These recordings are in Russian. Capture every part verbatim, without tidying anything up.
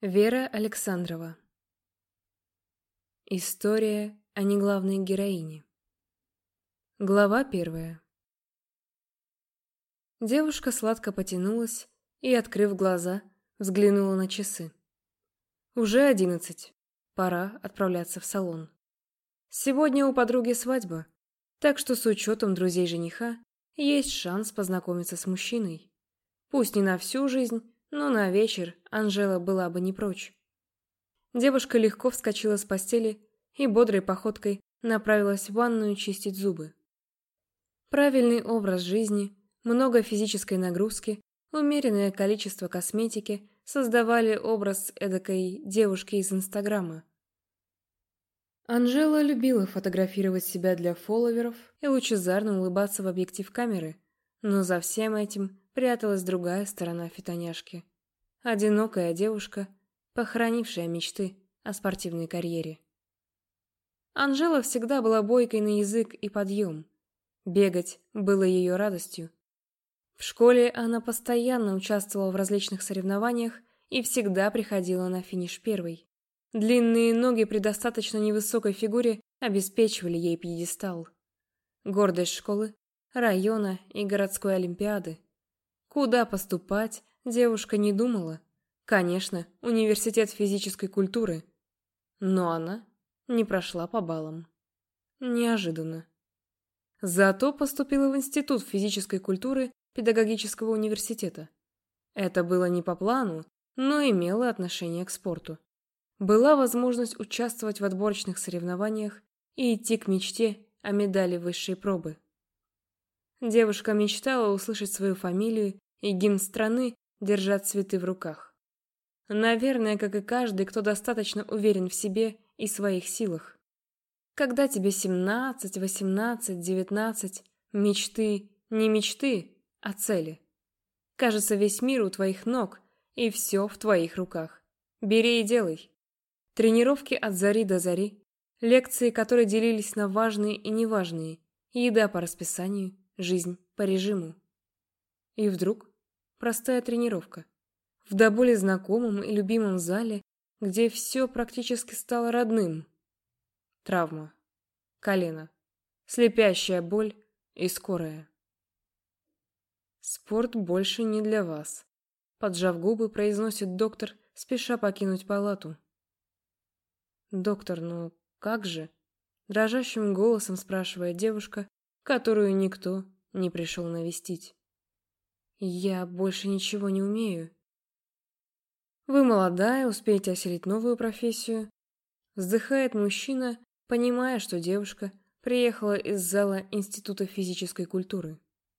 Вера Александрова. История о неглавной героине. Глава первая. Девушка сладко потянулась и, открыв глаза, взглянула на часы. Уже одиннадцать. Пора отправляться в салон. Сегодня у подруги свадьба, так что с учетом друзей жениха есть шанс познакомиться с мужчиной. Пусть не на всю жизнь, но на вечер Анжела была бы не прочь. Девушка легко вскочила с постели и бодрой походкой направилась в ванную чистить зубы. Правильный образ жизни, много физической нагрузки, умеренное количество косметики создавали образ эдакой девушки из Инстаграма. Анжела любила фотографировать себя для фолловеров и лучезарно улыбаться в объектив камеры, но за всем этим пряталась другая сторона фитоняшки. Одинокая девушка, похоронившая мечты о спортивной карьере. Анжела всегда была бойкой на язык и подъем. Бегать было ее радостью. В школе она постоянно участвовала в различных соревнованиях и всегда приходила на финиш первой. Длинные ноги при достаточно невысокой фигуре обеспечивали ей пьедестал. Гордость школы, района и городской олимпиады. Куда поступать, девушка не думала. Конечно, университет физической культуры. Но она не прошла по баллам. Неожиданно. Зато поступила в Институт физической культуры педагогического университета. Это было не по плану, но имело отношение к спорту. Была возможность участвовать в отборочных соревнованиях и идти к мечте о медали высшей пробы. Девушка мечтала услышать свою фамилию и гимн страны, держа цветы в руках. Наверное, как и каждый, кто достаточно уверен в себе и своих силах. Когда тебе семнадцать, восемнадцать, девятнадцать, мечты не мечты, а цели. Кажется, весь мир у твоих ног, и все в твоих руках. Бери и делай. Тренировки от зари до зари, лекции, которые делились на важные и неважные, еда по расписанию, жизнь по режиму. И вдруг простая тренировка. В до боли знакомом и любимом зале, где все практически стало родным. Травма. Колено. Слепящая боль и скорая. «Спорт больше не для вас», — поджав губы, произносит доктор, спеша покинуть палату. «Доктор, ну как же?» — дрожащим голосом спрашивает девушка, которую никто не пришел навестить. «Я больше ничего не умею». «Вы молодая, успеете осилить новую профессию», — вздыхает мужчина, понимая, что девушка приехала из зала Института физической культуры.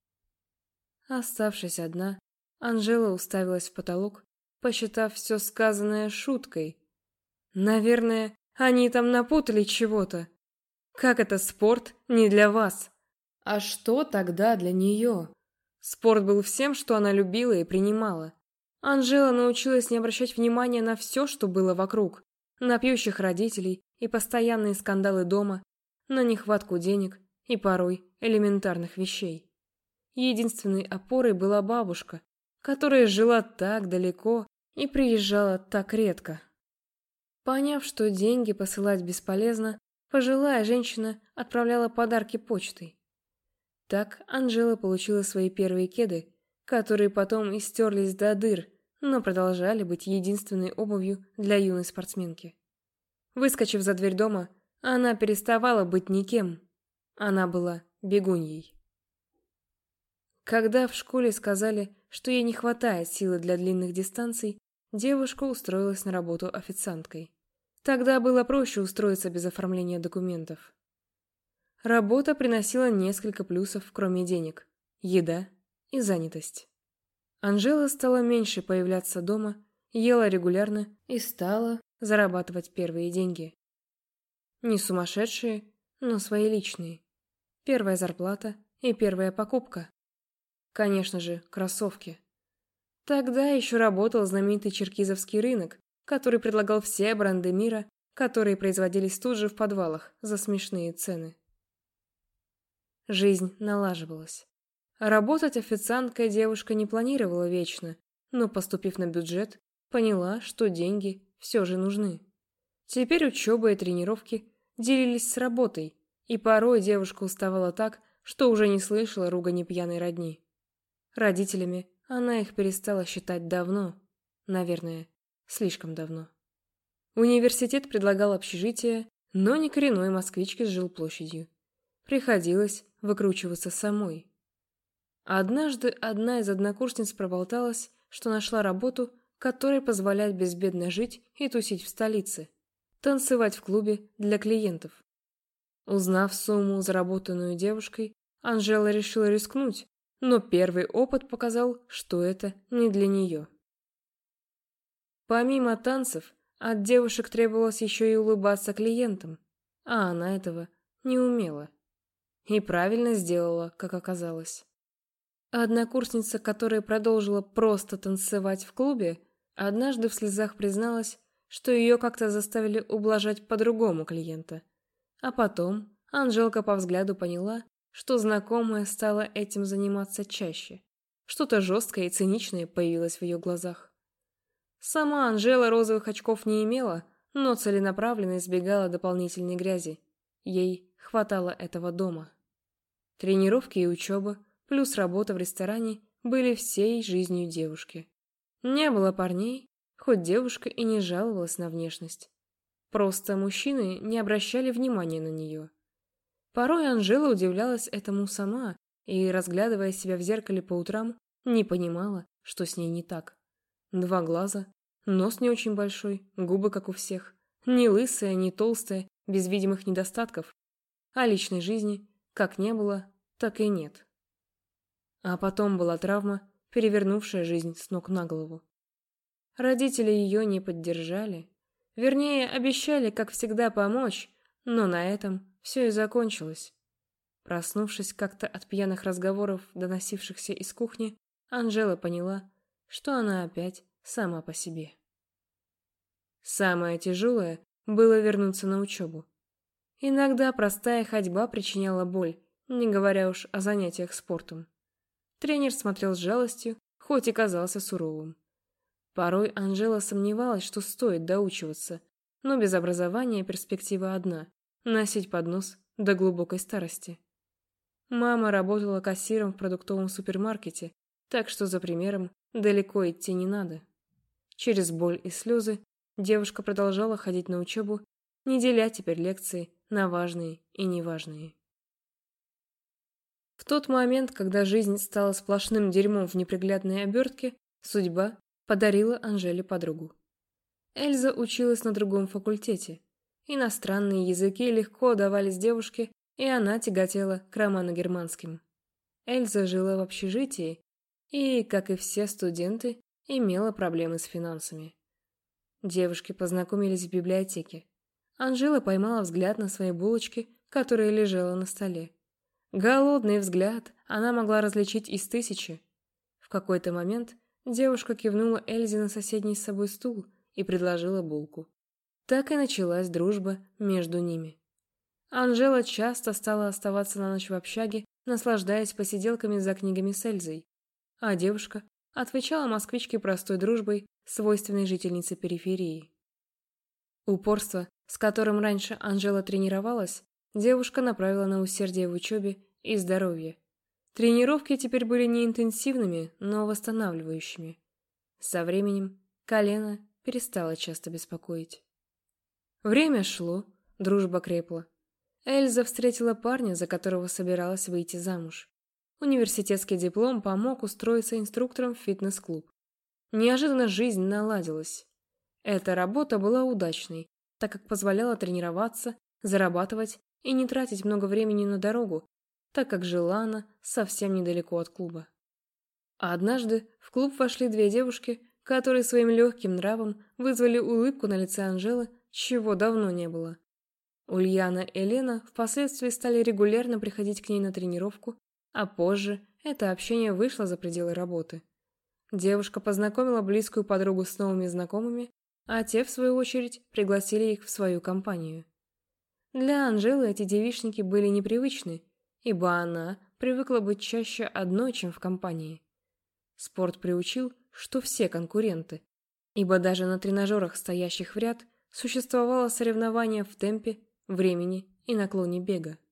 Оставшись одна, Анжела уставилась в потолок, посчитав все сказанное шуткой. Наверное, они там напутали чего-то. Как это спорт не для вас? А что тогда для нее? Спорт был всем, что она любила и принимала. Анжела научилась не обращать внимания на все, что было вокруг. На пьющих родителей и постоянные скандалы дома, на нехватку денег и порой элементарных вещей. Единственной опорой была бабушка, которая жила так далеко и приезжала так редко. Поняв, что деньги посылать бесполезно, пожилая женщина отправляла подарки почтой. Так Анжела получила свои первые кеды, которые потом истерлись до дыр, но продолжали быть единственной обувью для юной спортсменки. Выскочив за дверь дома, она переставала быть никем. Она была бегуньей. Когда в школе сказали, что ей не хватает силы для длинных дистанций, девушка устроилась на работу официанткой. Тогда было проще устроиться без оформления документов. Работа приносила несколько плюсов, кроме денег, еда и занятость. Анжела стала меньше появляться дома, ела регулярно и стала зарабатывать первые деньги. Не сумасшедшие, но свои личные. Первая зарплата и первая покупка. Конечно же, кроссовки. Тогда еще работал знаменитый черкизовский рынок, который предлагал все бренды мира, которые производились тут же в подвалах за смешные цены. Жизнь налаживалась. Работать официанткой девушка не планировала вечно, но, поступив на бюджет, поняла, что деньги все же нужны. Теперь учеба и тренировки делились с работой, и порой девушка уставала так, что уже не слышала ругани пьяной родни. Родителями она их перестала считать давно, наверное, слишком давно. Университет предлагал общежитие, но не коренной москвичке с жилплощадью. Приходилось выкручиваться самой. Однажды одна из однокурсниц проболталась, что нашла работу, которая позволяет безбедно жить и тусить в столице, танцевать в клубе для клиентов. Узнав сумму, заработанную девушкой, Анжела решила рискнуть, но первый опыт показал, что это не для нее. Помимо танцев, от девушек требовалось еще и улыбаться клиентам, а она этого не умела. И правильно сделала, как оказалось. Однокурсница, которая продолжила просто танцевать в клубе, однажды в слезах призналась, что ее как-то заставили ублажать по-другому клиента. А потом Анжелка по взгляду поняла, что знакомая стала этим заниматься чаще. Что-то жесткое и циничное появилось в ее глазах. Сама Анжела розовых очков не имела, но целенаправленно избегала дополнительной грязи. Ей хватало этого дома. Тренировки и учеба, плюс работа в ресторане были всей жизнью девушки. Не было парней, хоть девушка и не жаловалась на внешность. Просто мужчины не обращали внимания на нее. Порой Анжела удивлялась этому сама и, разглядывая себя в зеркале по утрам, не понимала, что с ней не так. Два глаза, нос не очень большой, губы как у всех, не лысая, не толстая, без видимых недостатков, а личной жизни как не было, так и нет. А потом была травма, перевернувшая жизнь с ног на голову. Родители ее не поддержали, вернее, обещали, как всегда, помочь, но на этом все и закончилось. Проснувшись как-то от пьяных разговоров, доносившихся из кухни, Анжела поняла, что она опять сама по себе. Самое тяжелое было вернуться на учебу. Иногда простая ходьба причиняла боль, не говоря уж о занятиях спортом. Тренер смотрел с жалостью, хоть и казался суровым. Порой Анжела сомневалась, что стоит доучиваться, но без образования перспектива одна – носить поднос до глубокой старости. Мама работала кассиром в продуктовом супермаркете, так что за примером далеко идти не надо. Через боль и слезы девушка продолжала ходить на учебу, не деля теперь лекции на важные и неважные. В тот момент, когда жизнь стала сплошным дерьмом в неприглядной обертке, судьба подарила Анжеле подругу. Эльза училась на другом факультете. Иностранные языки легко давались девушке, и она тяготела к романо-германским. Эльза жила в общежитии и, как и все студенты, имела проблемы с финансами. Девушки познакомились в библиотеке. Анжела поймала взгляд на своей булочке, которая лежала на столе. Голодный взгляд она могла различить из тысячи. В какой-то момент девушка кивнула Эльзе на соседний с собой стул и предложила булку. Так и началась дружба между ними. Анжела часто стала оставаться на ночь в общаге, наслаждаясь посиделками за книгами с Эльзой, а девушка отвечала москвичке простой дружбой, свойственной жительнице периферии. Упорство, с которым раньше Анжела тренировалась, девушка направила на усердие в учебе и здоровье. Тренировки теперь были не интенсивными, но восстанавливающими. Со временем колено перестало часто беспокоить. Время шло, дружба крепла. Эльза встретила парня, за которого собиралась выйти замуж. Университетский диплом помог устроиться инструктором в фитнес-клуб. Неожиданно жизнь наладилась. Эта работа была удачной, так как позволяла тренироваться, зарабатывать и не тратить много времени на дорогу, так как жила она совсем недалеко от клуба. А однажды в клуб вошли две девушки, которые своим легким нравом вызвали улыбку на лице Анжелы, чего давно не было. Ульяна и Лена впоследствии стали регулярно приходить к ней на тренировку, а позже это общение вышло за пределы работы. Девушка познакомила близкую подругу с новыми знакомыми, а те, в свою очередь, пригласили их в свою компанию. Для Анжелы эти девичники были непривычны, ибо она привыкла быть чаще одной, чем в компании. Спорт приучил, что все конкуренты. ибо даже на тренажерах, стоящих в ряд, существовало соревнование в темпе, времени и наклоне бега.